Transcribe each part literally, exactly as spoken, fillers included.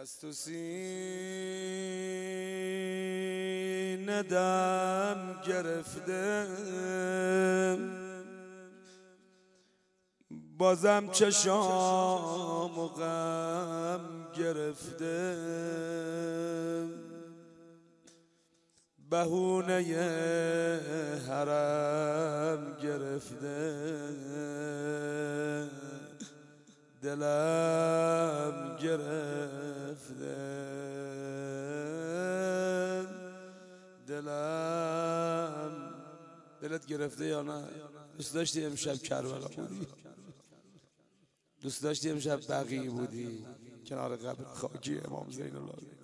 از تو سینه دم گرفته، بازم چشام و غم گرفته، بهونه حرم گرفته، دلم گرفته، دلم دلت گرفته یا نه؟ دوست داشتی امشب کربلا بودی؟ دوست داشتی امشب بقیع بودی کنار قبر خاکی امام زین العابدین؟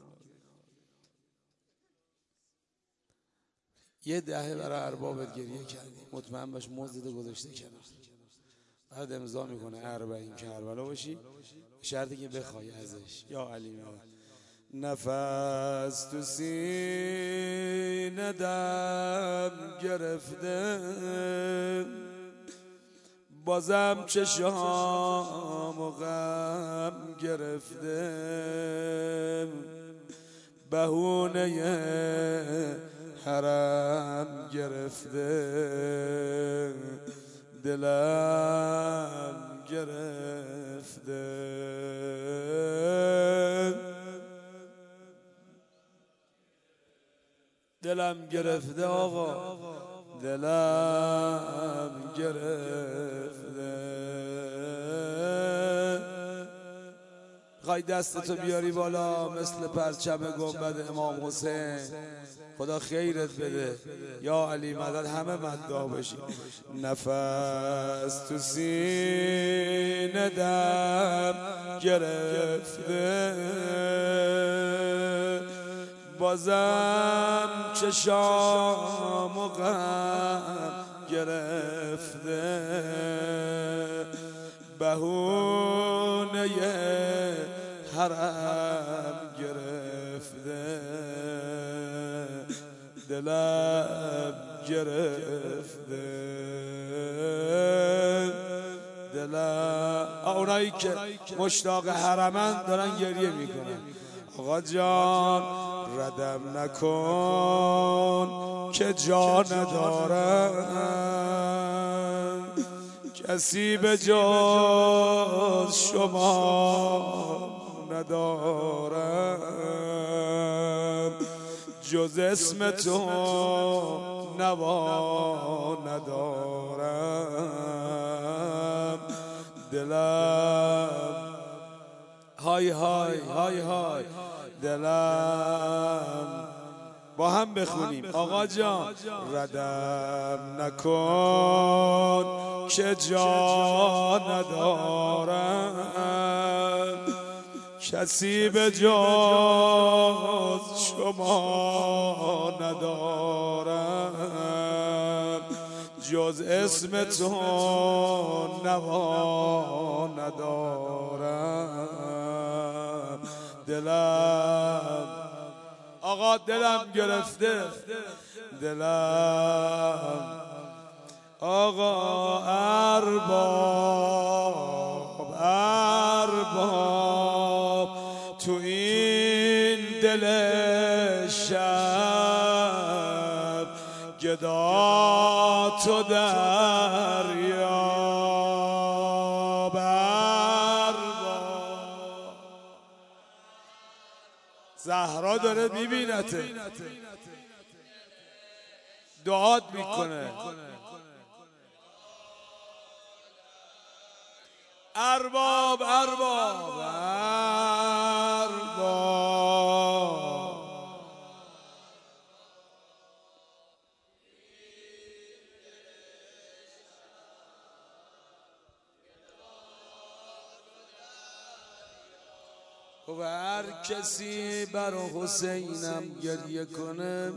یه دهه برای اربابت گریه کردی، مطمئن باش مزدت گذاشته کنار. بعد امضا میکنه اربعین کربلا باشی، شرطی که بخوای ازش. یا علی میاد نفس تو سینه دم گرفته، بازم چشام و غم گرفته، بهونه حرم گرفته، دلم گرفته، دلم گرفته آقا، دلم گرفته. خواهی دستتو بیاری بالا مثل پرچم گنبد امام حسین، خدا خیرت بده. یا علی مدد همه مداح باشی. نفس تو سینه دم گرفته، بازم چشام و غم گرفته، بهونه حرم گرفته، دلم گرفته، دلم. اونایی که مشتاق حرمن دارن گریه میکنن. آقا جان ردم نکن که جا ندارم، کسی به جز شما ندارم، جز اسم تو نوا ندارم، دلم های های های های دلم. با هم بخونیم. آقا جان ردم نکن که جا ندارم، کسی به جز شما ندارم، جز اسم تو نوا ندارم، دلم آقا دلم گرفته، دلم آقا ارباب ارباب تو این دل شب گدا تو دریاب ارباب. زهرا داره میبینته، دعات میکنه. ارباب ارباب ارباب و هر کسی بر حسینم گریه کنه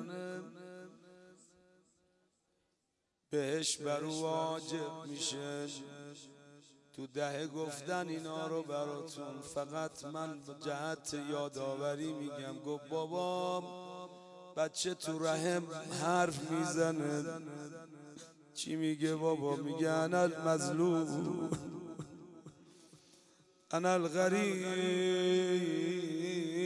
بهش بر واجب میشه. تو ده گفتن اینا رو براتون، فقط من جهت یادآوری میگم. گفت بابام بچه تو رحم حرف میزنه، چی میگه بابا؟ میگه انا المظلوم انا الغریب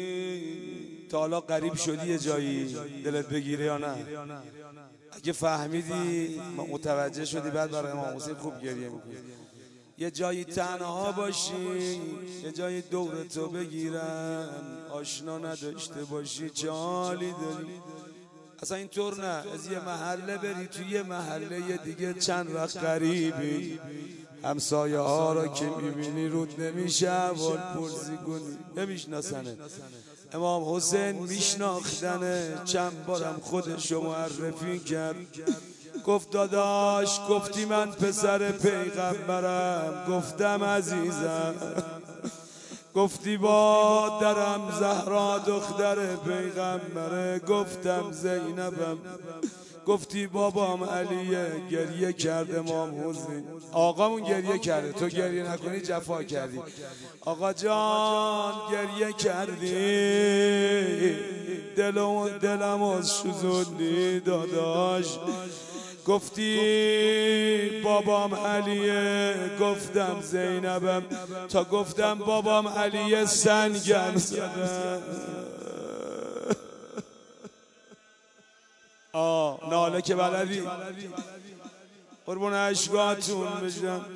تا حالا غریب شدی یه جایی دلت بگیره یا نه؟ اگه فهمیدی متوجه شدی بعد برای امام حسین خوب گریه میکنی. یه جایی تنها باشی، یه جایی دور تو بگیرن، آشنا نداشته باشی چه حالی داری. اصلا اینطور نه، از یه محله بری توی یه محله یه دیگه چند وقت غریبی، همسایه ها را که میبینی رود نمیشه اول پرسی کنی نمیشناسنه. امام حسین میشناختنه، چند بارم خودشو معرفی کرد. گفت داداش، گفتی من پسر پیغمبرم، گفتم عزیزم. گفتی با درم زهرا دختر پیغمبره، گفتم زینبم. گفتی بابام علیه، گریه کرده امام حسین. آقامون گریه کرده، تو گریه نکنی جفا کردی. آقا جان گریه کردی، دلم دلم از شزوندی داداش. گفتی بابام علیه، گفتم زینبم. تا گفتم بابام علیه سنگم زدم. آه ناله که بلدی، قربون اشکاتون بشم.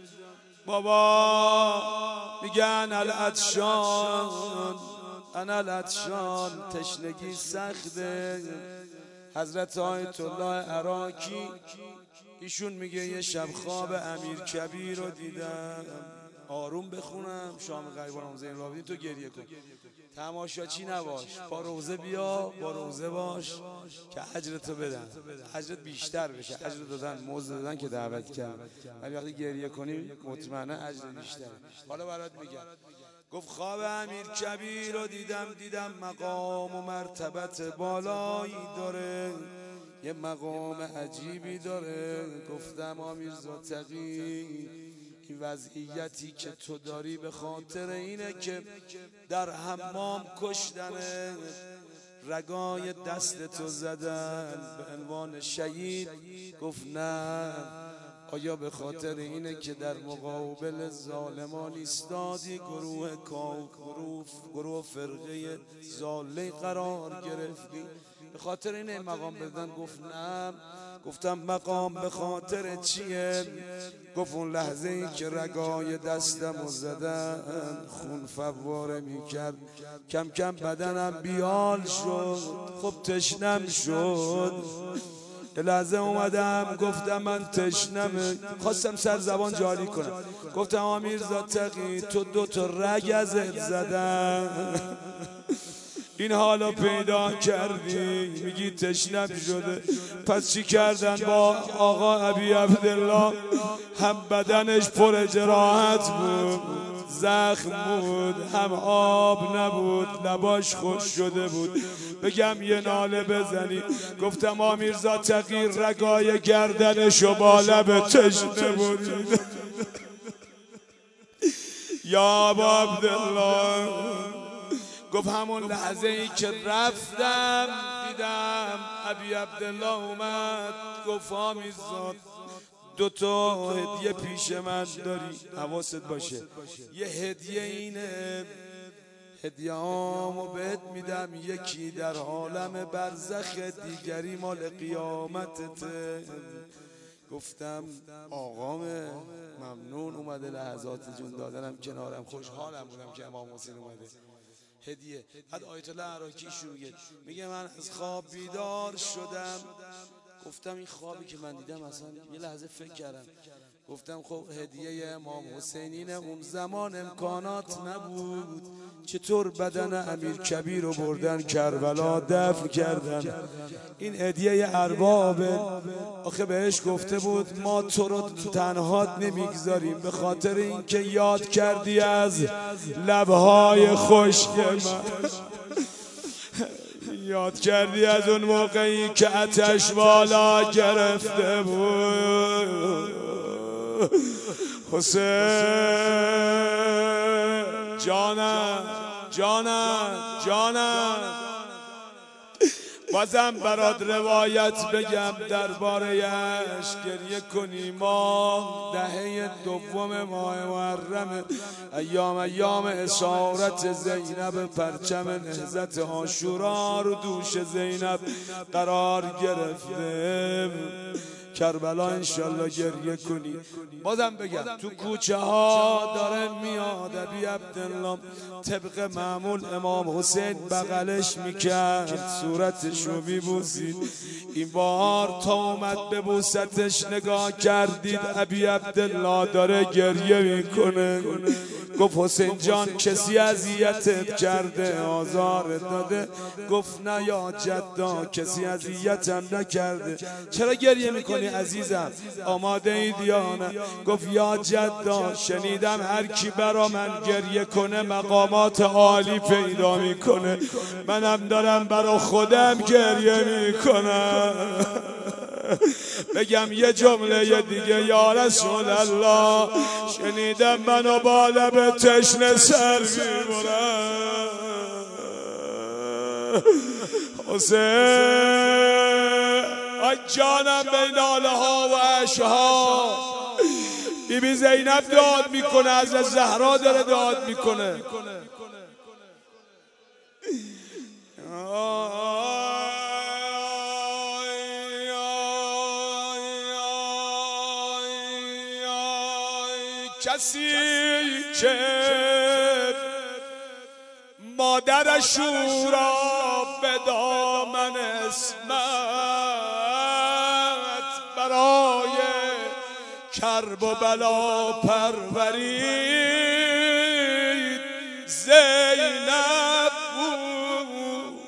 بابا میگن العطشان، انا العطشان، تشنگی سخته. حضرت آیت الله عراقی ایشون میگه یه شب خواب امیر کبیر رو دیدم. آروم بخونم شام غیبانم زین العابدین، تو گریه کن. تماشاچی نباش، با روزه بیا، با روزه باش که اجرتو بدن، اجرت بیشتر بشه. اجر دادن، موز دادن که دعوت کرد، ولی وقتی گریه کنی مطمئنا اجر بیشتر. حالا برات میگم. گفت خواب امیر کبیر رو دیدم، دیدم مقام و مرتبت بالایی داره، یه مقام عجیبی داره. گفتم آمیرزا تقی، این وضعیتی که تو داری به خاطر اینه که در حمام کشتنه، رگای دست تو زدن به عنوان شهید. گفت نه، آیا به خاطر اینه که در مقابل ظالمان ایستادی، گروه گروه گروه فرقه ضاله قرار گرفتی، به خاطر اینه مقام بدن؟ گفت نه. گفتم مقام به خاطر چیه؟ گفت اون لحظه ای که رگای دستمو زدن، خون فواره میکرد، کم کم بدنم بیال شد، خب تشنم شد. یه لحظه اومدم گفتم من تشنمه، خواستم سر زبان جاری کنم. گفتم آمیرزا تقی، تو دو تا رگ ازت زدم، این حالا پیدا کردی، میگی تشنم شده. پس چی کردن با آقا ابی عبدالله؟ هم بدنش پر جراحت بود، زخم بود، هم آب نبود، لباش خوش شده بود. بگم یه ناله بزنی؟ گفتم آمیرزا تقی، رگای گردنشو با لب تشنه بود. یا ابا عبدالله. گفت همون لحظه ای که رفتم دیدم ابی عبدالله اومد. گفت آمیرزا دو تا هدیه پیش من داری، حواست باشه. یه هدیه اینه، هدیه هامو بهت میدم، یکی در عالم برزخ، دیگری مال قیامتته. گفتم آقام ممنون، اومده لحظات جون دادنم کنارم، خوشحالم بودم که امام حسین اومده. هدیه. بعد آیت الله عراقی میگه میگه من از خواب بیدار شدم. گفتم این خوابی که من دیدم، اصلا یه لحظه فکر کردم. گفتم خب هدیه امام حسینینه، اون زمان امکانات نبود، چطور بدن امیر کبیر رو بردن کربلا دفن کردن؟ این هدیه اربابه. آخه بهش گفته بود ما تو رو تنهات نمیگذاریم، به خاطر اینکه یاد کردی از لبهای خشک من، یاد کردی از اون موقعی که آتش والا گرفته بود. حسین جانم جانم جانم، بازم برات روایت بگم درباره‌اش گریه کنی. ما دهه دوم ماه محرم، ایام ایام اسارت زینب، پرچم نهضت عاشورا رو دوش زینب قرار گرفته. کربلا انشالله گریه کنی. بازم بگم تو کوچه ها داره میاد ابی عبدالله، طبق معمول امام حسین بغلش میکرد، صورتشو میبوسید. این بار تا اومد ببوستش نگاه کردید ابی عبدالله داره گریه میکنه. گفت حسین جان کسی اذیتت کرده، آزارت داده؟ گفت نه یا جدا، کسی اذیتم نکرده. چرا گریه میکنی عزیزم؟ آماده اید یا نه؟ گفت یا جدا شنیدم هر کی برا من گریه کنه مقامات عالی پیدا میکنه، منم دارم برا خودم گریه میکنم. بگم یه جمله دیگه یا رسول الله، شنیدم منو با لب تشنه سر میبرم. حسین ای جانم بین ناله ها و عشقها، بی بی زینب داد میکنه، از زهرا داره داد میکنه. کسی که مادرش را به دامن اسمت برای کرب و بلا پرورید زینب بود.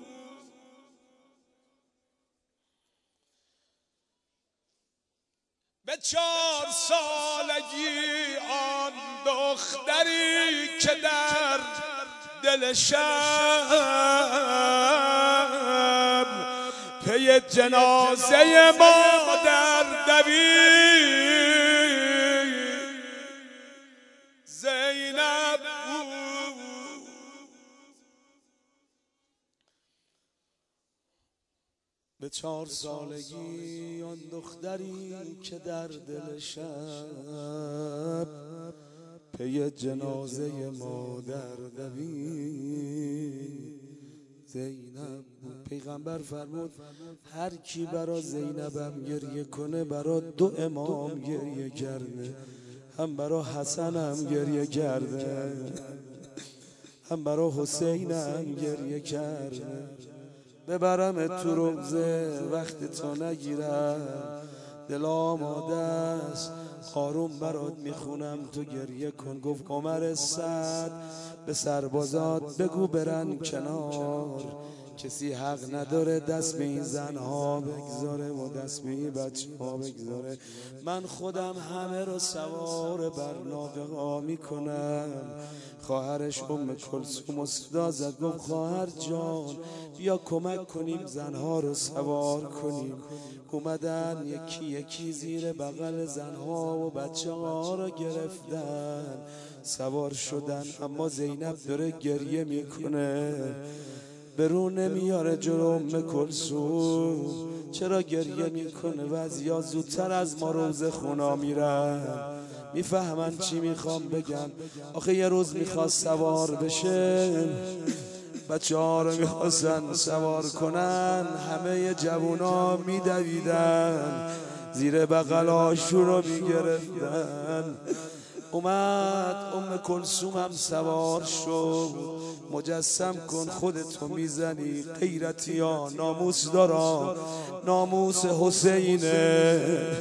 به چهار سالگی آن دختری که در دل شب پی جنازه مادر دوید زینب بود. به چهار سالگی آن دختری که در دل شب پی جنازه مادر دوید زینب بود. پیغمبر فرمود هر کی برا زینبم گریه کنه برا دو امام گریه کرده، هم برا حسنم گریه کرده، هم برا حسینم گریه کرده. ببرم تو روزه وقت تو نگیرم، دل آماده است قارون برات میخونم تو گریه کن. گفت عمر سعد به سربازات بگو برن کنار، کسی حق نداره دست به این زنها بگذاره و دست به این بچه ها بگذاره. من خودم همه رو سوار بر ناقه ها میکنم. خواهرش ام کلثوم صدا زد، گفت خواهر جان بیا کمک کنیم زنها رو سوار کنیم. اومدن یکی یکی زیر بغل زنها و بچه ها رو گرفتن سوار شدن، اما زینب داره گریه میکنه، برو نمیاره جلو ام کلثوم. چرا گریه میکنه؟ وضعیا زودتر از ما روزه خونا میرن، میفهمن چی میخوام بگم. آخه یه روز میخواست سوار بشه، بچه ها رو میخواستن سوار کنن، همه جوونا میدویدن زیر بغلاشون رو میگرفتن. اومد ام کلثوم هم سوار شد. مجسم کن خودتو میزنی غیرتی ها، ناموس دارا، ناموس حسینه،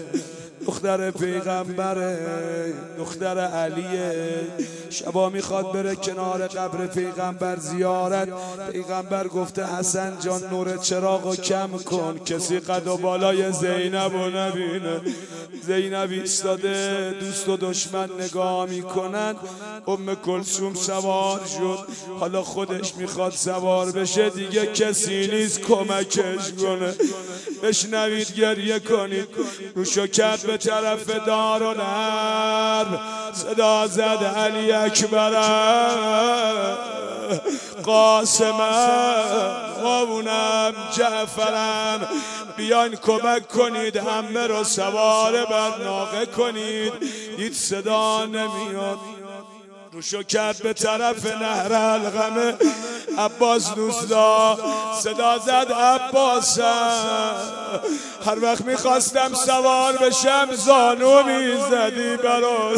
دختر پیغمبره، دختر علیه. شبا میخواد بره کنار قبر پیغمبر زیارت. پیغمبر گفته حسن جان نور چراغو کم کن کسی قد و بالای زینبو نبینه. زینب ایستاده، دوست و دشمن نگاه میکنن. ام کلثوم سوار شد، حالا خودش میخواد سوار بشه، دیگه کسی نیست کمکش کنه. بشنوید گریه کنید. روشو کرد به طرف دارالحرب، صدا زد علی اکبر. قاسمم قابونم جعفرم بیاین کمک کنید همه رو سوار بر ناقه کنید. دید صدا نمیاد، روشو کرد به طرف نهر القمه. عباس دوستا صدا زد عباسم، هر وقت میخواستم سوار بشم زانو میزدی برات،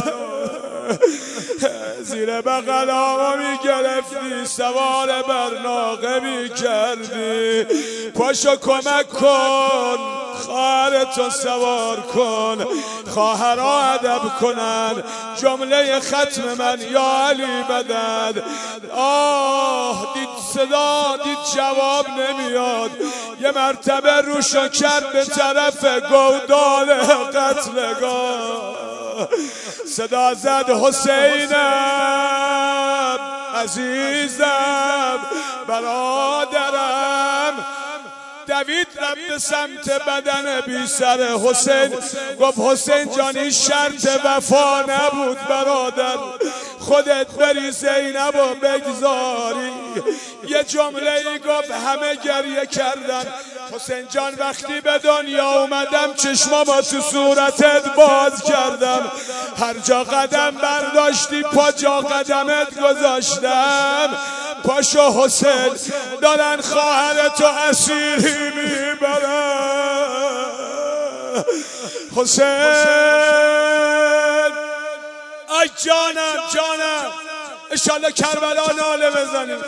زیر بغل آقا میگرفتی سوار بر ناقه میکردی. پاشو کمک کن خواهرتو سوار کن، خواهرها ادب کنن جمله ختم من یا علی مدد. آه دید صدا دید جواب نمیاد، یه مرتبه روشو کرد به طرف گودال قتلگاه. صدا زد حسینم عزیزم برادرم. دوید رفت به سمت بدن بی سر حسین، گفت حسین جانی شرط وفا نبود برادر، خودت بری زینب و بگذاری. یه جمله ای گفت همه گریه کردن. حسین جان وقتی به دنیا اومدم چشمامو تو صورتت باز کردم، هر جا قدم برداشتی پا جا قدمت گذاشتم. پاشو حسین دارن خواهرتو اسیری میبرن. حسین ای جانم جانم، انشالله کربلا ناله بزنیم.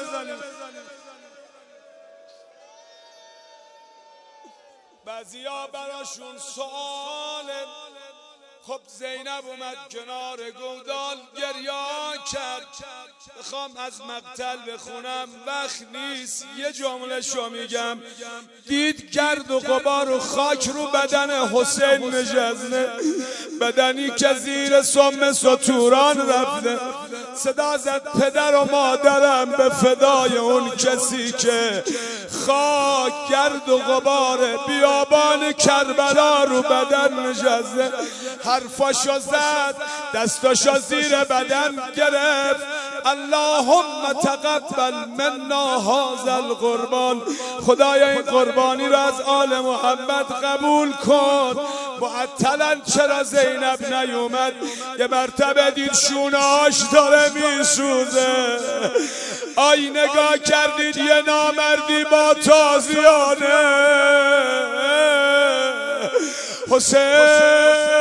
بعضیا براشون سواله، خب زینب اومد کنار گودال گریا کرد. بخوام از مقتل بخونم وقت نیست، یه جمله شو میگم. دید گرد و غبار و خاک رو بدن حسین نشسته، بدنی که زیر سم ستوران رفته. صدا زد پدر و مادرم به فدای اون کسی که خاک گرد و غبار بیابان کربلا رو بدن نشسته. حرفاشو زد، دستاشو زیر بدن گرفت. اللهم تقبل منا هذا القربان، خدایا این قربانی رو از آل محمد قبول کن. معطلا چرا زینب نیومد؟ یه مرتبه دید شونهاش داره میسوزه. آی نگاه کردید یه نامردی با تازیانه. حسین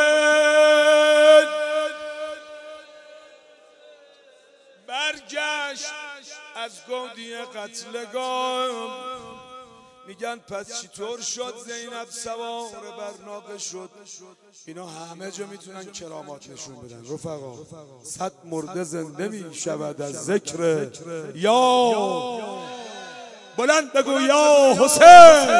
برگشت از گودی قتلگاه. میگن پس چطور شد زینب سوار بر ناقه شد؟ اینا همه جا میتونن کرامات نشون بدن رفقا. صد مرده زنده میشود از ذکر یا بلند بگو یا حسین.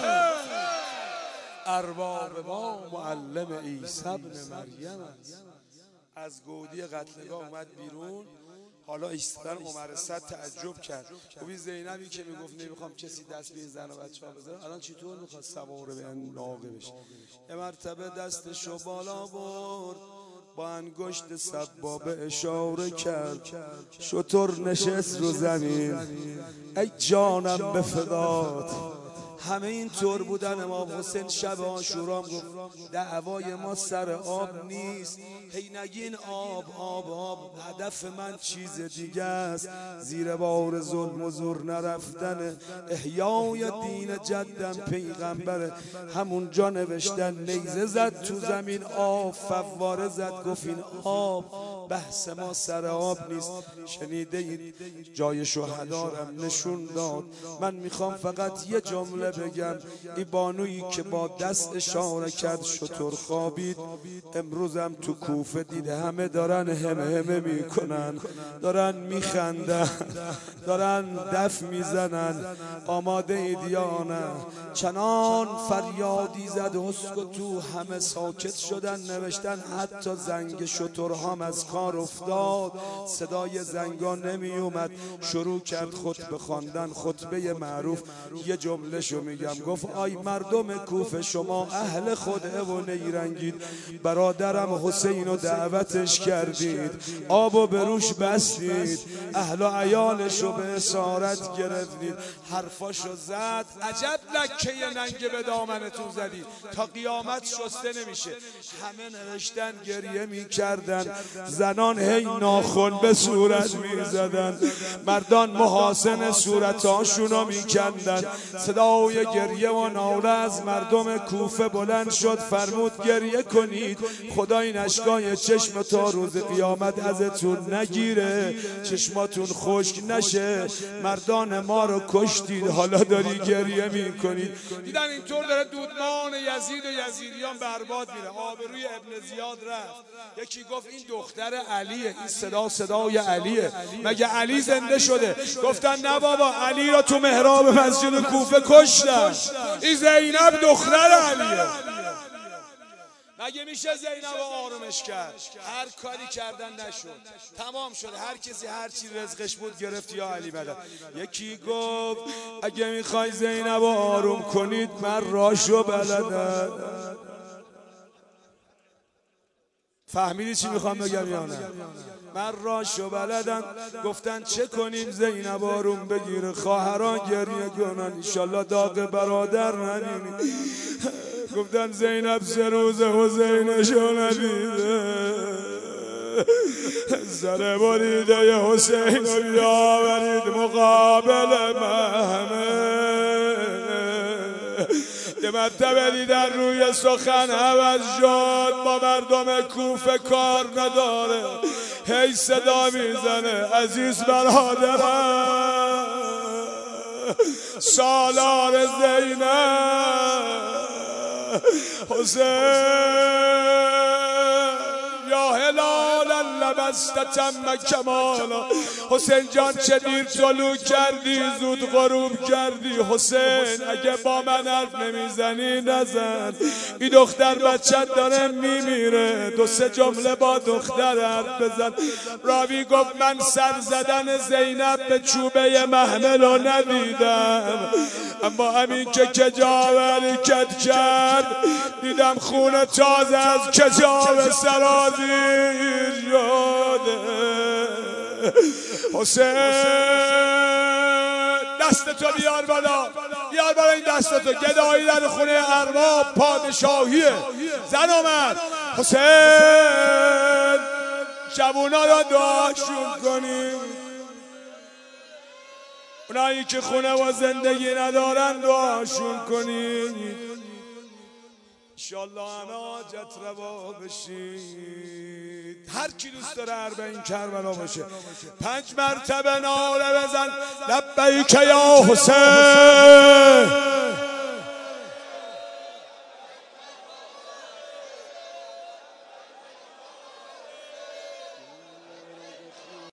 ارباب ما معلم عیسی ابن مریم است. از گودی قتلگاه اومد بیرون. حالا ایستادن عمر صد تعجب کرد. خوبی زینبی که میگفت نمیخوام کسی دست به این زن و بچه‌ها بزنه، الان چطور میخواد سوار به این ناقه بشه؟ یه مرتبه دستشو بالا برد، با انگشت سبابه اشاره کرد. شتر نشست رو زمین. ای جانم به فدات. همه این طور بودن. امام حسین شب عاشورا گفت دعوای ما سر آب نیست، هی نگین آب آب آب، هدف من چیز دیگه است. زیر بار ظلم و زور نرفتن، احیای دین جدم پیغمبر. همونجا نوشتن نیزه زد تو زمین آب فواره زد، گفت این آب بحث ما سر آب نیست. شنیده اید جای شهدارم نشون داد. من میخوام فقط یه جمله بگم. ای بانویی که با دست اشاره کرد شتر خوابید. امروزم تو کوفه دیده همه دارن همه همه میکنن، دارن میخندن، دارن دف میزنن. آماده اید یا نه؟ چنان فریادی زد اسکتو، همه ساکت شدن. نوشتن حتی زنگ شترهام از خار افتاد، صدای زنگان نمی اومد، شروع کرد خطبه خواندن، خطبه معروف. یه جمله شو میگم، گفت آی مردم کوفه شما اهل خدعه و نیرنگید، برادرم حسین رو دعوتش کردید، آب و بروش بستید، اهل و عیالشو به اسارت گرفتید، حرفاشو زد. عجب لکه ننگ به دامنتون زدید، تا قیامت شسته نمیشه. همه نوشتن گریه میکردن، زنان هی ناخن به صورت میزدن، مردان محاسن صورتاشونو میکندن. صدای گریه و ناله از مردم کوفه بلند شد، فرمود گریه کنید، خدا این اشکای چشم تا روز قیامت ازتون نگیره، چشماتون خشک نشه. مردان ما رو کشتید، حالا داری گریه میکنید. دیدن اینطور داره دودمان یزید و یزیدیان برباد میره. آبروی ابن زیاد رفت. یکی گفت این دختر علیه، این صدا صدای علیه، مگه علی زنده شده؟ گفتن نه بابا، علی را تو محراب مسجد کوفه کشتن، این زینب دختر علیه. مگه میشه زینب رو آرومش کرد؟ هر کاری کردن نشد، تمام شد. هر کسی هر چی رزقش بود گرفت یا علی مدد. یکی گفت اگه میخوای زینب رو آروم کنید من راشو بلدم. فهمیدی چی میخوام بگم یا نه؟ من راشو بلدم. گفتن چه کنیم زینب آروم بگیره؟ خواهران گریه کنن انشالله داغ برادر نبینی. گفتن زینب سه روز حسینشو ندیده، سر بریده ی حسین رو بیاورید مقابل محمد. یه مرتبه دیدن روی سخن عوض شد، با مردم کوفه کار نداره، هی صدا میزنه عزیز برادرم سالار زینب حسین، یا هلالا لبست تم کمالا. حسین جان چه دیر طلوع کردی زود غروب کردی. حسین اگه با من حرف نمیزنی نزن، این دختر بچت داره میمیره، دو سه جمله با دختر حرف بزن. راوی گفت من سر زدن زینب به چوبه محمل رو ندیدم، اما همین که کجاوه حرکت کرد دیدم خون تازه از کجاوه سرازیر شده. حسین دستتو بیار بالا، بیار بالا این دستتو. گدایی در خونه ارباب پادشاهیه. زن آمد. حسین جوونا را دعاشون کنیم، اونایی که خونه و زندگی ندارن دعاشون کنیم، انشالله همه حاجت روا بشید. هر کی دوست داره اربعین کربلا باشه پنج مرتبه ناله بزن لبیک یا حسین.